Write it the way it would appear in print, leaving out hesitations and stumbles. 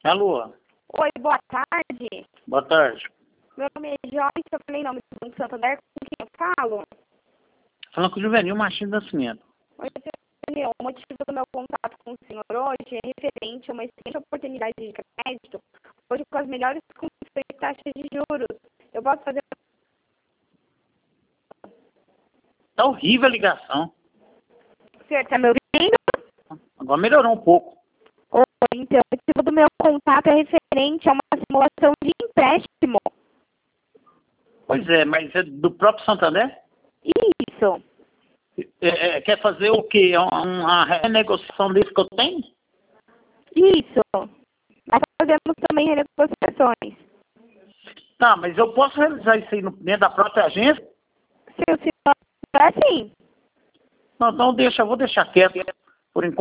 Alô? Oi, boa tarde. Boa tarde. Meu nome é Joyce, eu falei em nome do Banco Santander, com quem eu falo? Falando com o Juvenil Martins Nascimento. Oi, Daniel, o motivo do meu contato com o senhor hoje é referente a uma excelente oportunidade de crédito, hoje com as melhores condições de taxa de juros. Eu posso fazer... Tá horrível a ligação. O senhor está me ouvindo? Agora melhorou um pouco. Oi, então, o motivo do meu contato é referente a uma simulação de empréstimo. Pois é, mas é do próprio Santander? Isso. Quer fazer o quê? Uma renegociação desse que eu tenho? Isso. Nós fazemos também renegociações. Tá, mas eu posso realizar isso aí dentro da própria agência? Se o senhor... É sim. Não, então deixa, eu vou deixar quieto por enquanto.